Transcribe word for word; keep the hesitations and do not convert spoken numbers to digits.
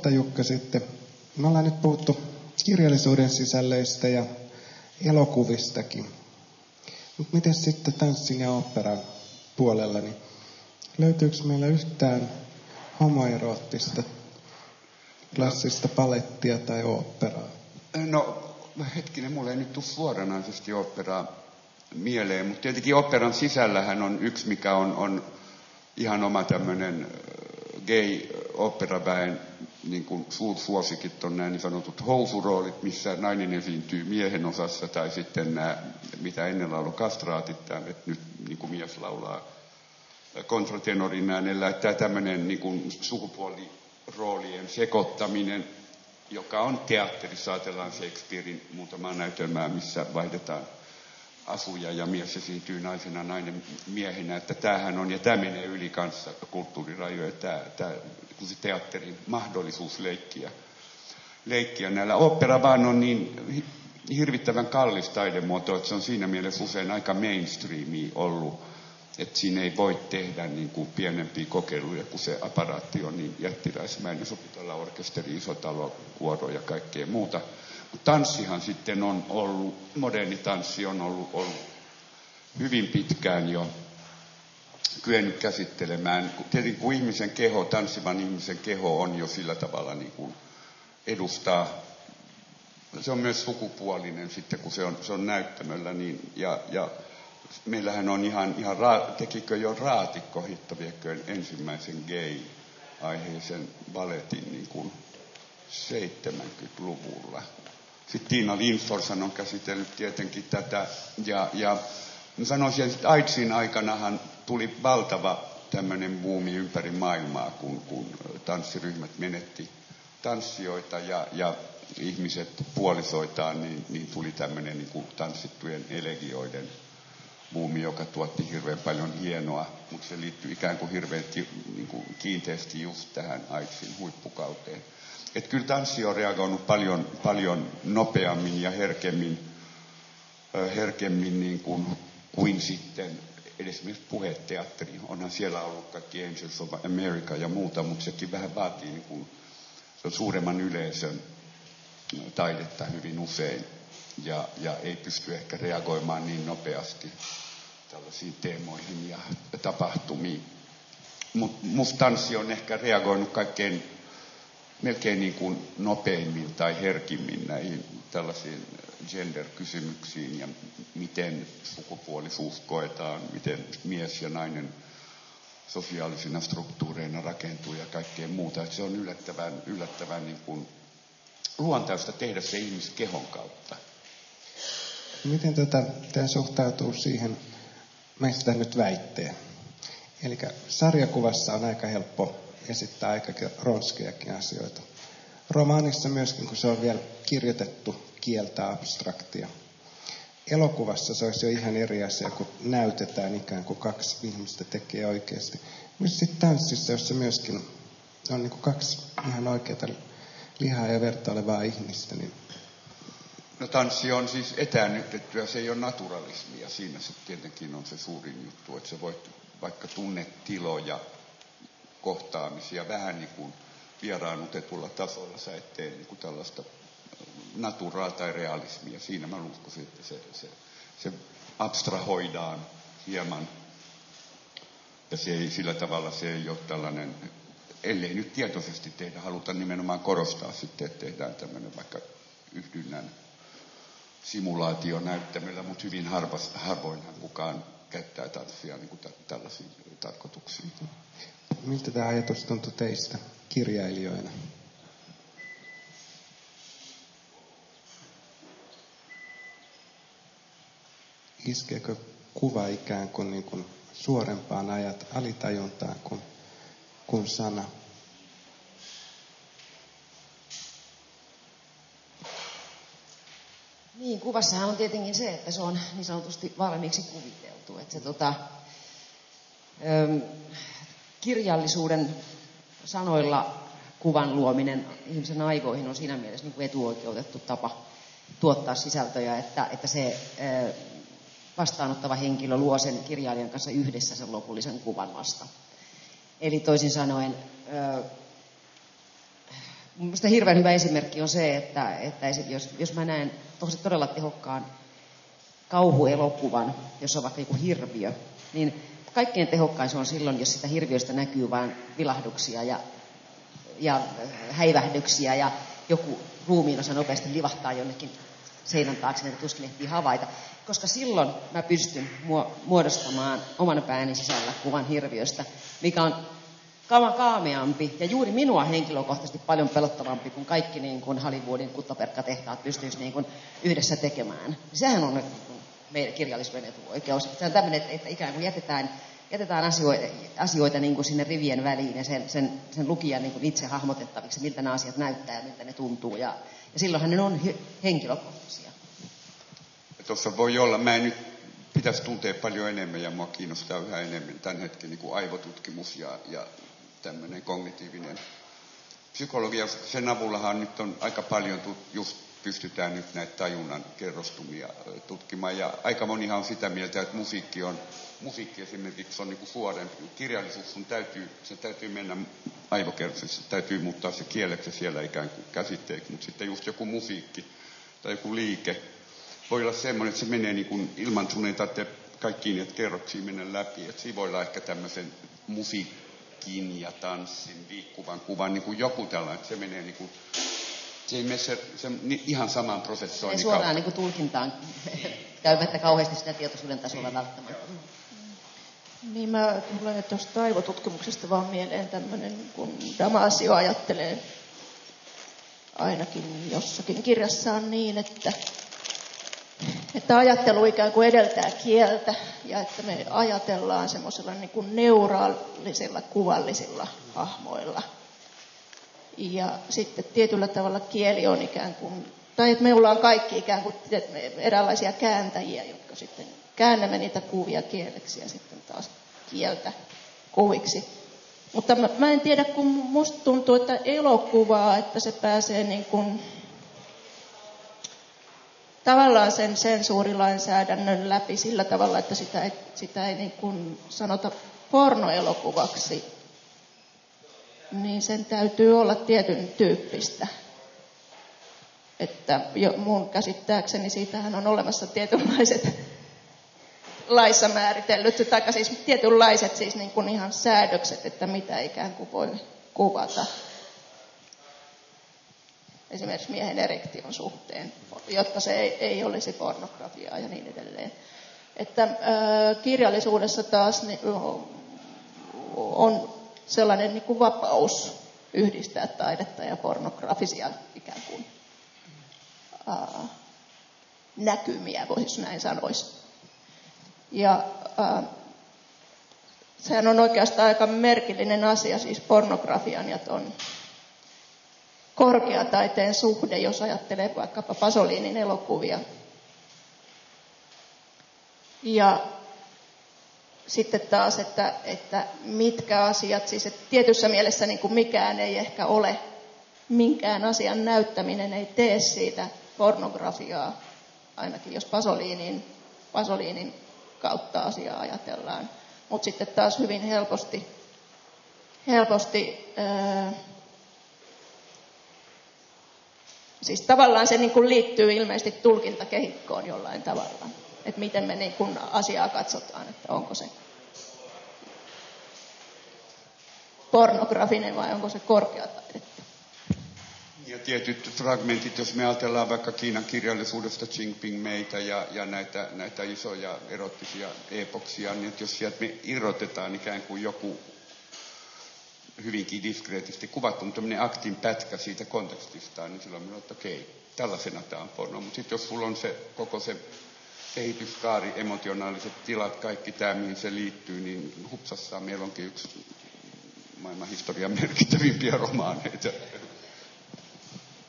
Totta Jukka sitten. Me ollaan nyt puhuttu kirjallisuuden sisällöistä ja elokuvistakin. Mutta miten sitten tanssin ja oopperan puolella, niin löytyykö meillä yhtään homoeroottista klassista palettia tai oopperaa? No hetkinen, mulle ei nyt tule suoranaisesti oopperaa mieleen, mutta tietenkin oopperan sisällähän on yksi, mikä on, on ihan oma tämmöinen gay-oopperaväen niin kuin suursuosikit on nämä niin sanotut housuroolit, missä nainen esiintyy miehen osassa, tai sitten nämä, mitä ennen laulu kastraatit, että nyt niin kuin mies laulaa kontratenorin äänellä, että tämä tämmöinen niin kuin sukupuoliroolien sekoittaminen, joka on teatterissa, ajatellaan Shakespearein muutamaa näytelmää, missä vaihdetaan asuja ja mies esiintyy naisena, nainen miehenä, että tämähän on, ja tämä menee yli kanssa kulttuurirajoja, tämä, tämä se teatterin mahdollisuus leikkiä, leikkiä näillä. Opera vaan on niin hirvittävän kallis taidemuoto, että se on siinä mielessä usein aika mainstreamia ollut, että siinä ei voi tehdä niin kuin pienempiä kokeiluja, kun se aparaatti on niin jättiläismäinen, se pitää olla orkesteri, iso talo, kuoro ja kaikkea muuta. Tanssihan sitten on ollut, moderni tanssi on ollut, ollut hyvin pitkään jo kyennyt käsittelemään. Tietenkin kun ihmisen keho, tanssivan ihmisen keho on jo sillä tavalla niin kuin edustaa, se on myös sukupuolinen sitten kun se on, se on näyttämöllä. Niin, ja, ja meillähän on ihan, ihan tekikö jo Raatikko Hittaviekköön ensimmäisen gay-aiheisen balletin niin kuin seitsemänkymmentäluvulla. Sitten Tiina Lindforsen on käsitellyt tietenkin tätä, ja, ja sanoisin, että AIDSin aikanahan tuli valtava tämmöinen buumi ympäri maailmaa, kun, kun tanssiryhmät menetti tanssijoita ja, ja ihmiset puolisoitaan, niin, niin tuli tämmöinen niin kuin tanssittujen elegioiden buumi, joka tuotti hirveän paljon hienoa, mutta se liittyy ikään kuin hirveän niin kuin kiinteästi just tähän AIDSin huippukauteen. Että kyllä tanssi on reagoinut paljon, paljon nopeammin ja herkemmin, herkemmin niin kuin, kuin sitten esimerkiksi puheteatteri. Onhan siellä ollut kaikki Angels of America ja muuta, mutta sekin vähän vaatii niin kuin, se on suuremman yleisön taidetta hyvin usein ja, ja ei pysty ehkä reagoimaan niin nopeasti tällaisiin teemoihin ja tapahtumiin. Mutta musta tanssi on ehkä reagoinut kaikkein melkein niin kuin nopeimmin tai herkimmin näihin tällaisiin gender-kysymyksiin ja miten sukupuolisuus koetaan, miten mies ja nainen sosiaalisina struktuureina rakentuu ja kaikkea muuta. Että se on yllättävän, yllättävän niin kuin luontaista tehdä se ihmiskehon kautta. Miten tätä, tämä suhtautuu siihen, meistä nyt väitteen? Eli sarjakuvassa on aika helppo esittää aika ronskejakin asioita. Romaanissa myöskin, kun se on vielä kirjoitettu kieltä abstraktia. Elokuvassa se olisi jo ihan eri asia, kun näytetään ikään kuin kaksi ihmistä tekee oikeasti. Myös sitten tanssissa, jossa myöskin on niin kuin kaksi ihan oikeata lihaa ja verta olevaa ihmistä. Niin... No tanssi on siis etäännytettyä, se ei ole naturalismia. Siinä se tietenkin on se suurin juttu, että sä voit vaikka tunnetiloja, kohtaamisia vähän niin kuin vieraannutetulla tasolla, sä et tee niin kuin tällaista naturaa tai realismia. Siinä mä uskoisin, että se, se, se abstrahoidaan hieman ja se ei, sillä tavalla se ei ole tällainen, ellei nyt tietoisesti tehdä, halutaan nimenomaan korostaa sitten, että tehdään tämmöinen vaikka yhdynnän simulaationäyttämöllä, mutta hyvin harvas, harvoinhan kukaan käyttää tanssia niin kuin t- tällaisiin tarkoituksiin. Miltä tämä ajatus tuntui teistä kirjailijoina? Iskeekö kuva ikään kuin, niin kuin suorempaan ajat alitajuntaan kuin, kuin sana? Niin, kuvassahan on tietenkin se, että se on niin sanotusti valmiiksi kuviteltu. Että se tota, ähm, kirjallisuuden sanoilla kuvan luominen ihmisen aivoihin on siinä mielessä niin kuin etuoikeutettu tapa tuottaa sisältöjä, että, että se äh, vastaanottava henkilö luo sen kirjailijan kanssa yhdessä sen lopullisen kuvan vasta. Eli toisin sanoen, äh, Minusta hirveän hyvä esimerkki on se, että, että jos, jos mä näen todella tehokkaan kauhuelokuvan, jossa on vaikka joku hirviö, niin kaikkein tehokkain se on silloin, jos sitä hirviöstä näkyy vain vilahduksia ja, ja häivähdyksiä ja joku ruumiinosa nopeasti livahtaa jonnekin seinän taakse, että tuskin ehtii havaita. Koska silloin mä pystyn muodostamaan oman pääni sisällä kuvan hirviöstä, mikä on kaameampi ja juuri minua henkilökohtaisesti paljon pelottavampi kuin kaikki niin kuin Hollywoodin kuttaperkkatehtaat pystyisi niin kuin yhdessä tekemään. Sehän on meidän kirjallisuuden etuoikeus. Se on tämmöinen, että, että ikään kuin jätetään, jätetään asioita, asioita niin kuin sinne rivien väliin ja sen, sen, sen lukijan niin kuin itse hahmotettaviksi, miltä nämä asiat näyttää ja miltä ne tuntuu. Ja, ja silloinhan ne on henkilökohtaisia. Tuossa voi olla, mä en nyt pitäisi tuntea paljon enemmän ja mua kiinnostaa yhä enemmän tämän hetken niin kuin aivotutkimus ja, ja tämmöinen kognitiivinen psykologia. Sen avullahan nyt on aika paljon just pystytään nyt näitä tajunnan kerrostumia tutkimaan. Ja aika monihan on sitä mieltä, että musiikki on, musiikki esimerkiksi on niin kuin suorempi. Kirjallisuus sun täytyy, se täytyy mennä aivokerroksessa, se täytyy muuttaa se kieleksi siellä ikään kuin käsitteeksi. Mutta sitten just joku musiikki tai joku liike voi olla semmoinen, että se menee niin kuin ilman sun ei tarvitse kaikkiin niitä kerroksia mennä läpi. Että siinä voi olla ehkä tämmöisen musiikin ja tanssin, liikkuvan kuvan, niin kuin joku tällainen, että se menee niin kuin se ei mene se, se ihan saman prosessoinnin ei suoraan niin kuin tulkintaan käymättä kauheasti sitä tietoisuuden tasolla välttämättä. Niin mä tulen tuosta aivotutkimuksesta vaan mieleen tämmöinen, kun Damasio ajattelee ainakin jossakin kirjassaan niin, että, että ajattelu ikään kuin edeltää kieltä ja että me ajatellaan semmoisella niin kuin neuraalisilla kuvallisilla hahmoilla. Ja sitten tietyllä tavalla kieli on ikään kuin, tai että me ollaan kaikki ikään kuin eräänlaisia kääntäjiä, jotka sitten käännämme niitä kuvia kieleksi ja sitten taas kieltä kuviksi. Mutta mä, mä en tiedä, kun musta tuntuu, että elokuvaa, että se pääsee niin kuin tavallaan sen sensuurilainsäädännön läpi sillä tavalla, että sitä ei, sitä ei niin kuin sanota pornoelokuvaksi, niin sen täytyy olla tietyn tyyppistä. Että jo mun käsittääkseni siitähän on olemassa tietynlaiset laissa määritellyt, tai siis tietynlaiset siis niin kuin ihan säädökset, että mitä ikään kuin voi kuvata. Esimerkiksi miehen erektion suhteen, jotta se ei, ei olisi pornografiaa ja niin edelleen. Että ää, kirjallisuudessa taas niin, on sellainen niin kuin vapaus yhdistää taidetta ja pornografisia ikään kuin ää, näkymiä, voisi näin sanoisi. Ja ää, sehän on oikeastaan aika merkillinen asia, siis pornografian ja ton korkeataiteen suhde, jos ajattelee vaikkapa Pasolinin elokuvia. Ja sitten taas, että, että mitkä asiat, siis että tietyssä mielessä niin kuin mikään ei ehkä ole, minkään asian näyttäminen ei tee siitä pornografiaa, ainakin jos Pasolinin, Pasolinin kautta asiaa ajatellaan. Mutta sitten taas hyvin helposti, helposti ää, siis tavallaan se niin kuin liittyy ilmeisesti tulkintakehikkoon jollain tavalla. Että miten me niin kuin asiaa katsotaan, että onko se pornografinen vai onko se korkeataidetta. Ja tietyt fragmentit, jos me ajatellaan vaikka Kiinan kirjallisuudesta Jinping meitä ja, ja näitä, näitä isoja erottisia epoksia, niin että jos sieltä me irrotetaan ikään kuin joku hyvinkin diskreetisti kuvattu, mutta tämmöinen aktin pätkä siitä kontekstistaan, niin silloin minä että okei, tällaisena tämä on porno. Mutta sitten jos sulla on se koko se kehityskaari, emotionaaliset tilat, kaikki tämä, mihin se liittyy, niin hupsassaan meillä onkin yksi maailman historian merkittävimpiä romaaneita.